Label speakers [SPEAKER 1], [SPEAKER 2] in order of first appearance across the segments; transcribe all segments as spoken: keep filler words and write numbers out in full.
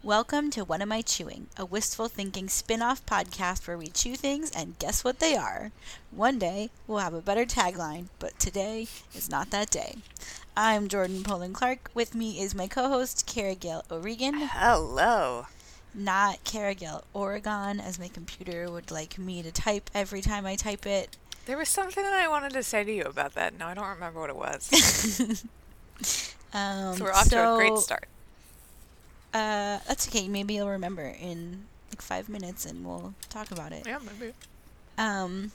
[SPEAKER 1] Welcome to What Am I Chewing, a wistful thinking spin-off podcast where we chew things and guess what they are. One day, we'll have a better tagline, but today is not that day. I'm Jordan Poland Clark. With me is my co-host, Cara Gale O'Regan.
[SPEAKER 2] Hello.
[SPEAKER 1] Not Cara Gale Oregon, as my computer would like me to type every time I type it.
[SPEAKER 2] There was something that I wanted to say to you about that. No, I don't remember what it was.
[SPEAKER 1] um,
[SPEAKER 2] so we're off
[SPEAKER 1] so,
[SPEAKER 2] to a great start.
[SPEAKER 1] Uh, that's okay. Maybe you'll remember in like five minutes and we'll talk about it.
[SPEAKER 2] Yeah, maybe.
[SPEAKER 1] Um,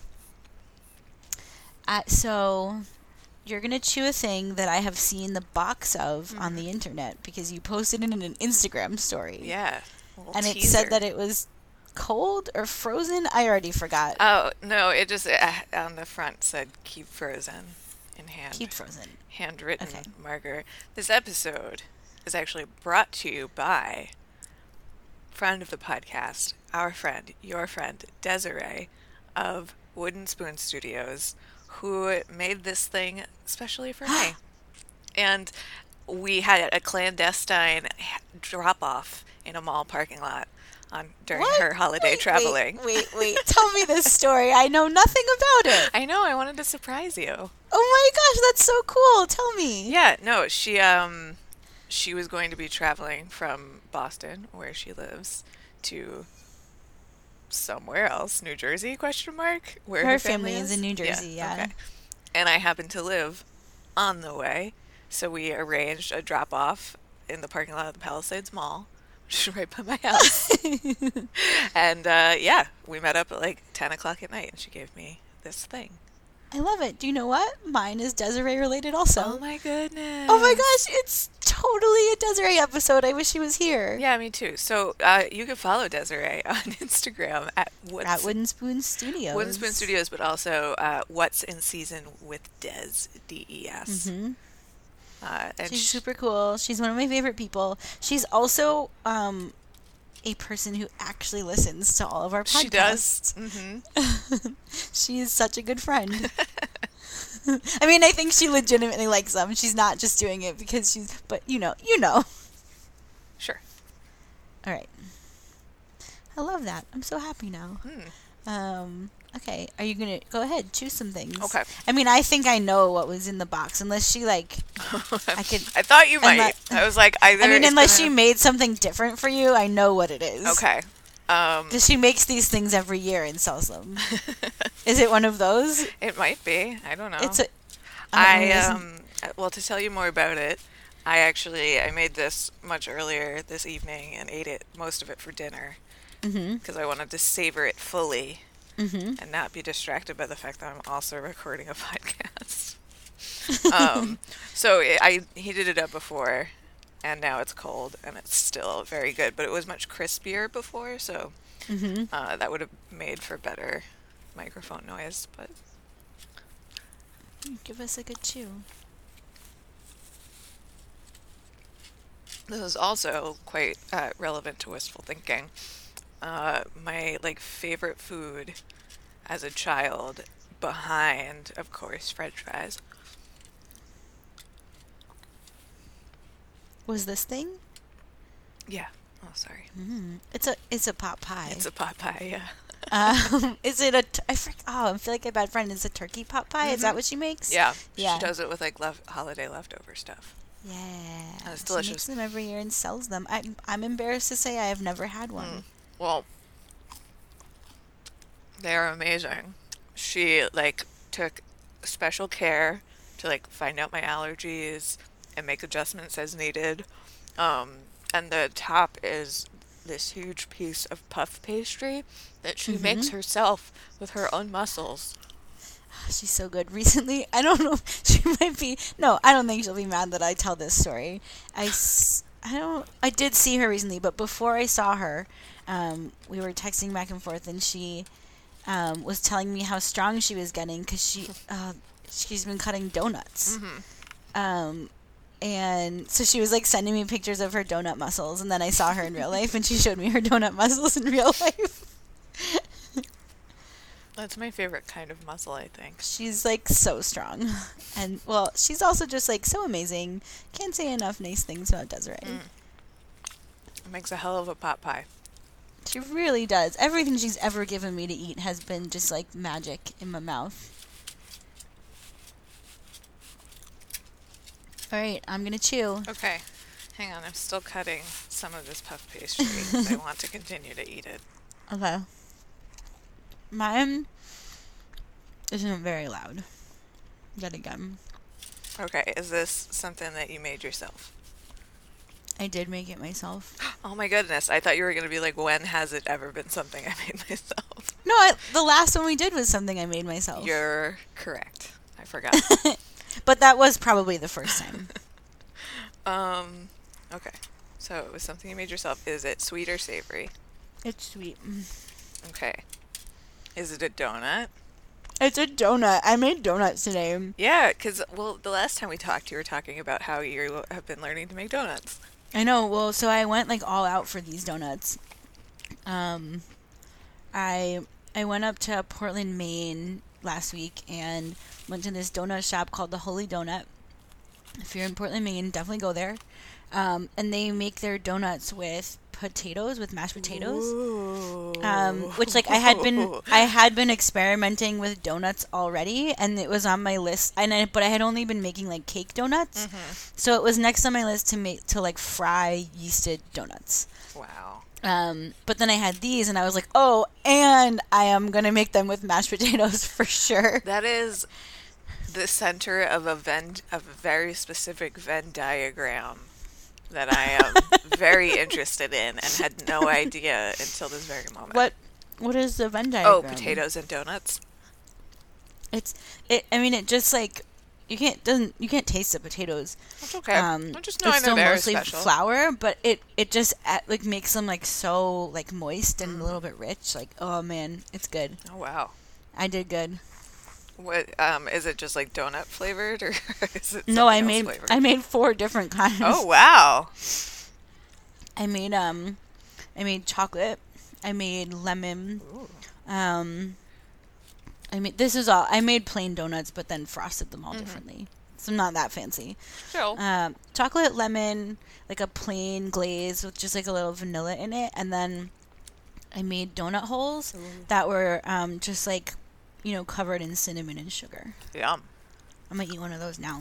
[SPEAKER 1] uh, so you're going to chew a thing that I have seen the box of mm-hmm. on the internet because you posted it in an Instagram story.
[SPEAKER 2] Yeah.
[SPEAKER 1] And
[SPEAKER 2] teaser.
[SPEAKER 1] It said that it was cold or frozen. I already forgot.
[SPEAKER 2] Oh, no, it just uh, on the front said keep frozen in hand.
[SPEAKER 1] Keep frozen.
[SPEAKER 2] Handwritten
[SPEAKER 1] okay.
[SPEAKER 2] marker. This episode is actually brought to you by friend of the podcast, our friend, your friend, Desiree of Wooden Spoon Studios, who made this thing especially for me. And we had a clandestine drop-off in a mall parking lot on during
[SPEAKER 1] what?
[SPEAKER 2] her holiday
[SPEAKER 1] wait,
[SPEAKER 2] traveling.
[SPEAKER 1] Wait, wait, wait. Tell me this story. I know nothing about it.
[SPEAKER 2] I know. I wanted to surprise you.
[SPEAKER 1] Oh my gosh, that's so cool. Tell me.
[SPEAKER 2] Yeah, no, she um she was going to be traveling from Boston, where she lives, to somewhere else, New Jersey, question mark? Where her,
[SPEAKER 1] her
[SPEAKER 2] family,
[SPEAKER 1] family is? is in New Jersey, yeah.
[SPEAKER 2] yeah. Okay. And I happened to live on the way, so we arranged a drop-off in the parking lot of the Palisades Mall, which is right by my house. and, uh, yeah, we met up at like ten o'clock at night, and she gave me this thing.
[SPEAKER 1] I love it. Do you know what? Mine is Desiree related also.
[SPEAKER 2] Oh my goodness.
[SPEAKER 1] Oh my gosh, it's totally a Desiree episode. I wish she was here.
[SPEAKER 2] Yeah, me too. So uh, you can follow Desiree on Instagram at What's
[SPEAKER 1] at Wooden Spoon Studios.
[SPEAKER 2] Wooden Spoon Studios, but also uh, What's in Season with Des, D E S.
[SPEAKER 1] Mm-hmm.
[SPEAKER 2] Uh, and
[SPEAKER 1] She's
[SPEAKER 2] sh-
[SPEAKER 1] super cool. She's one of my favorite people. She's also um, a person who actually listens to all of our podcasts.
[SPEAKER 2] She does. Mm-hmm.
[SPEAKER 1] She's such a good friend. I mean, I think she legitimately likes them. She's not just doing it because she's... But, you know. You know.
[SPEAKER 2] Sure.
[SPEAKER 1] All right. I love that. I'm so happy now.
[SPEAKER 2] Hmm.
[SPEAKER 1] Um... Okay, are you going to... Go ahead, choose some things.
[SPEAKER 2] Okay.
[SPEAKER 1] I mean, I think I know what was in the box, unless she, like... I could...
[SPEAKER 2] I thought you might.
[SPEAKER 1] Unless,
[SPEAKER 2] I was like, either...
[SPEAKER 1] I mean, unless
[SPEAKER 2] gonna...
[SPEAKER 1] she made something different for you, I know what it is.
[SPEAKER 2] Okay. Um...
[SPEAKER 1] Because she makes these things every year and sells them. Is it one of those?
[SPEAKER 2] It might be. I don't know.
[SPEAKER 1] It's a...
[SPEAKER 2] I, um... Well, to tell you more about it, I actually... I made this much earlier this evening and ate it, most of it for dinner.
[SPEAKER 1] Mm-hmm.
[SPEAKER 2] Because I wanted to savor it fully.
[SPEAKER 1] Mm-hmm.
[SPEAKER 2] And not be distracted by the fact that I'm also recording a podcast. um, so it, I heated it up before, and now it's cold, and it's still very good. But it was much crispier before, so
[SPEAKER 1] Mm-hmm.
[SPEAKER 2] uh, that would have made for better microphone noise. But
[SPEAKER 1] give us a good chew.
[SPEAKER 2] this is also quite uh, relevant to wistful thinking. Uh, my like favorite food as a child, behind, of course, French fries.
[SPEAKER 1] Was this thing?
[SPEAKER 2] Yeah. Oh, sorry.
[SPEAKER 1] Mm-hmm. It's a it's a pot pie.
[SPEAKER 2] It's a pot pie. Yeah.
[SPEAKER 1] um, is it a? T- I freak. Oh, I feel like a bad friend. It's a turkey pot pie. Mm-hmm. Is that what she makes?
[SPEAKER 2] Yeah.
[SPEAKER 1] Yeah.
[SPEAKER 2] She does it with like lef- holiday leftover stuff.
[SPEAKER 1] Yeah.
[SPEAKER 2] And it's delicious.
[SPEAKER 1] She makes them every year and sells them. I, I'm embarrassed to say I have never had one.
[SPEAKER 2] Mm. Well, they are amazing. She like took special care to like find out my allergies and make adjustments as needed. Um, and the top is this huge piece of puff pastry that she mm-hmm. makes herself with her own muscles.
[SPEAKER 1] She's so good. Recently, I don't know, she might be, no, I don't think she'll be mad that I tell this story. I, I don't, I did see her recently, but before I saw her, um, we were texting back and forth, and she um, was telling me how strong she was getting because she, uh, she's been cutting donuts.
[SPEAKER 2] Mm-hmm.
[SPEAKER 1] Um, and so she was like sending me pictures of her donut muscles, and then I saw her in real life, and she showed me her donut muscles in real life.
[SPEAKER 2] That's my favorite kind of muscle, I think.
[SPEAKER 1] She's like so strong. And well, she's also just like so amazing. Can't say enough nice things about Desiree.
[SPEAKER 2] Mm. Makes a hell of a pot pie.
[SPEAKER 1] She really does. Everything she's ever given me to eat has been just like magic in my mouth. All right, I'm gonna chew.
[SPEAKER 2] Okay. Hang on, I'm still cutting some of this puff pastry because I want to continue to eat it.
[SPEAKER 1] Okay. Mine isn't very loud. Yet again.
[SPEAKER 2] Okay, is this something that you made yourself?
[SPEAKER 1] I did make it myself.
[SPEAKER 2] Oh my goodness, I thought you were going to be like, when has it ever been something I made myself?
[SPEAKER 1] No, I, the last one we did was something I made myself.
[SPEAKER 2] You're correct. I forgot.
[SPEAKER 1] But that was probably the first time.
[SPEAKER 2] um, okay. So it was something you made yourself. Is it sweet or savory?
[SPEAKER 1] It's sweet.
[SPEAKER 2] Okay. Is it a donut?
[SPEAKER 1] It's a donut. I made donuts today.
[SPEAKER 2] Yeah, because, well, the last time we talked, you were talking about how you have been learning to make donuts.
[SPEAKER 1] I know. Well, so I went like all out for these donuts. Um, I I went up to Portland, Maine last week and went to this donut shop called the Holy Donut. If you're in Portland, Maine, definitely go there. Um, and they make their donuts with potatoes, with mashed potatoes.
[SPEAKER 2] Ooh.
[SPEAKER 1] Um, which like I had been I had been experimenting with donuts already, and it was on my list. And I, but I had only been making like cake donuts,
[SPEAKER 2] Mm-hmm.
[SPEAKER 1] so it was next on my list to make to like fry yeasted donuts.
[SPEAKER 2] Wow.
[SPEAKER 1] Um, but then I had these, and I was like, oh, and I am gonna make them with mashed potatoes for sure.
[SPEAKER 2] That is the center of a Venn, of a very specific Venn diagram that I am very interested in and had no idea until this very moment.
[SPEAKER 1] What what is the Venn diagram?
[SPEAKER 2] Oh, potatoes and donuts.
[SPEAKER 1] It's it. I mean, it just like you can't doesn't you can't taste the potatoes.
[SPEAKER 2] That's okay.
[SPEAKER 1] Um,
[SPEAKER 2] I just know
[SPEAKER 1] it's
[SPEAKER 2] I know
[SPEAKER 1] still
[SPEAKER 2] they're
[SPEAKER 1] mostly
[SPEAKER 2] special.
[SPEAKER 1] flour, but it it just uh, like makes them like so like moist and
[SPEAKER 2] Mm.
[SPEAKER 1] a little bit rich. Like, oh man, it's good.
[SPEAKER 2] Oh wow.
[SPEAKER 1] I did good.
[SPEAKER 2] What um is it? Just like donut flavored, or is it?
[SPEAKER 1] No, I
[SPEAKER 2] something else
[SPEAKER 1] made
[SPEAKER 2] flavored?
[SPEAKER 1] I made four different kinds.
[SPEAKER 2] Oh wow.
[SPEAKER 1] I made um, I made chocolate. I made lemon.
[SPEAKER 2] Ooh.
[SPEAKER 1] Um, I made this is all I made plain donuts, but then frosted them all
[SPEAKER 2] Mhm.
[SPEAKER 1] differently. So not that fancy.
[SPEAKER 2] So
[SPEAKER 1] Um, chocolate, lemon, like a plain glaze with just like a little vanilla in it, and then I made donut holes that were um, just like, you know, covered in cinnamon and sugar.
[SPEAKER 2] yum.
[SPEAKER 1] I'm gonna eat one of those now.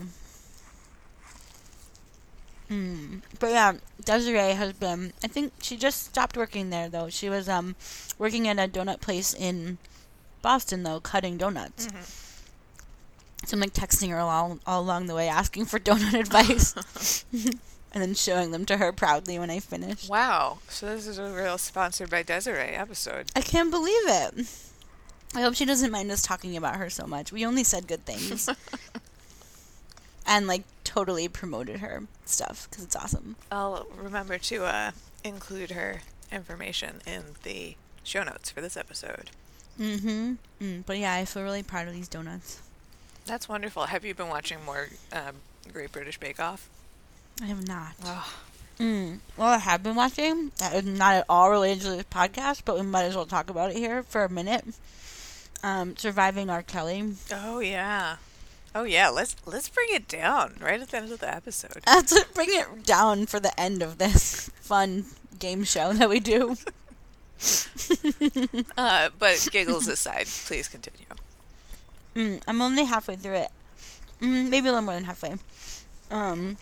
[SPEAKER 1] Mm. But yeah, Desiree has been. I think she just stopped working there though. She was um working at a donut place in Boston though, cutting donuts.
[SPEAKER 2] Mhm.
[SPEAKER 1] So I'm like texting her all all along the way, asking for donut advice, and then showing them to her proudly when I finish.
[SPEAKER 2] Wow. So this is a real sponsored by Desiree episode.
[SPEAKER 1] I can't believe it. I hope she doesn't mind us talking about her so much. We only said good things. And like totally promoted her stuff because it's awesome.
[SPEAKER 2] I'll remember to uh, include her information in the show notes for this episode.
[SPEAKER 1] Mm-hmm. Mm, but yeah, I feel really proud of these donuts.
[SPEAKER 2] That's wonderful. Have you been watching more um, Great British Bake Off?
[SPEAKER 1] I have not.
[SPEAKER 2] Oh,
[SPEAKER 1] Mm. Well, I have been watching. That is not at all related to this podcast, but we might as well talk about it here for a minute. Um, Surviving R. Kelly.
[SPEAKER 2] oh yeah. Oh yeah. Let's let's bring it down right at the end of the episode.
[SPEAKER 1] Let's bring it down for the end of this fun game show that we do.
[SPEAKER 2] Uh, but giggles aside, please continue.
[SPEAKER 1] Mm, I'm only halfway through it. Mm, maybe a little more than halfway. Um,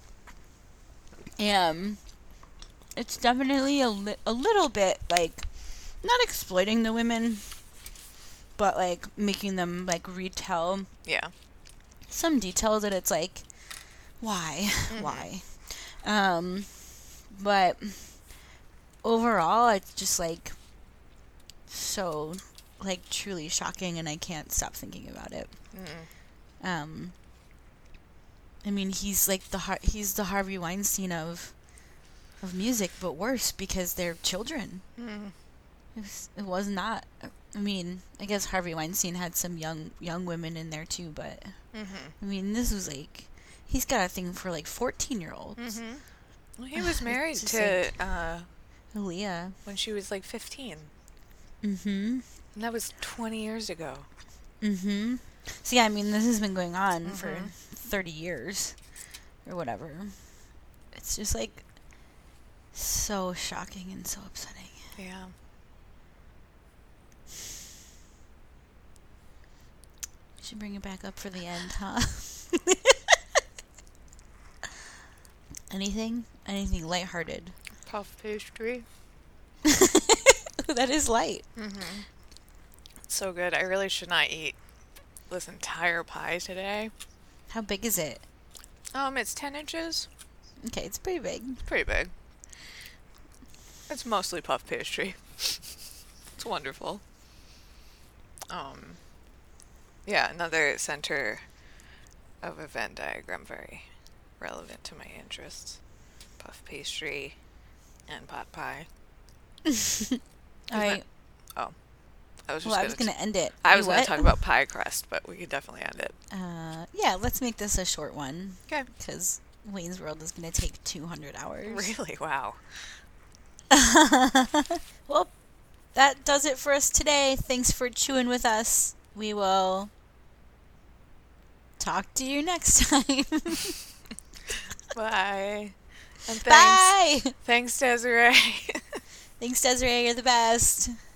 [SPEAKER 1] and it's definitely a, li- a little bit, like, not exploiting the women, but, like, making them, like, retell
[SPEAKER 2] Yeah.
[SPEAKER 1] some details that it's like, why?
[SPEAKER 2] Mhm.
[SPEAKER 1] Why? Um, but overall, it's just, like, so, like, truly shocking, and I can't stop thinking about it.
[SPEAKER 2] Mm.
[SPEAKER 1] Um, I mean, he's like the Har- he's the Harvey Weinstein of of music, but worse because they're children.
[SPEAKER 2] Mm.
[SPEAKER 1] It was, it was not. I mean, I guess Harvey Weinstein had some young young women in there too, but
[SPEAKER 2] Mhm.
[SPEAKER 1] I mean, this was like he's got a thing for like fourteen year olds.
[SPEAKER 2] Mhm. Well, he was married
[SPEAKER 1] just
[SPEAKER 2] to
[SPEAKER 1] like-
[SPEAKER 2] uh,
[SPEAKER 1] Aaliyah.
[SPEAKER 2] when she was like fifteen,
[SPEAKER 1] Mm-hmm.
[SPEAKER 2] and that was twenty years ago.
[SPEAKER 1] Mm-hmm. So yeah, I mean, this has been going on for
[SPEAKER 2] Mhm.
[SPEAKER 1] thirty years or whatever. It's just like So shocking and so upsetting.
[SPEAKER 2] Yeah.
[SPEAKER 1] Should bring it back up for the end, huh? Anything? Anything lighthearted?
[SPEAKER 2] Puff pastry.
[SPEAKER 1] That is light.
[SPEAKER 2] Mm-hmm. It's so good. I really should not eat this entire pie today.
[SPEAKER 1] How big is it?
[SPEAKER 2] Um, it's ten inches.
[SPEAKER 1] Okay, it's pretty big.
[SPEAKER 2] Pretty big. It's mostly puff pastry. It's wonderful. Um, yeah, another center of a Venn diagram, very relevant to my interests. Puff pastry and pot pie.
[SPEAKER 1] All right.
[SPEAKER 2] Oh, I was just
[SPEAKER 1] Well, I
[SPEAKER 2] gonna
[SPEAKER 1] was going to end it.
[SPEAKER 2] I
[SPEAKER 1] You
[SPEAKER 2] was going
[SPEAKER 1] what?
[SPEAKER 2] to talk about pie crust, but we could definitely end it.
[SPEAKER 1] Uh, yeah, let's make this a short one.
[SPEAKER 2] Okay.
[SPEAKER 1] Because Wayne's World is going to take two hundred hours.
[SPEAKER 2] Really? Wow.
[SPEAKER 1] Well, that does it for us today. Thanks for chewing with us. We will talk to you next time.
[SPEAKER 2] Bye. And thanks.
[SPEAKER 1] Bye.
[SPEAKER 2] Thanks, Desiree.
[SPEAKER 1] Thanks, Desiree. You're the best.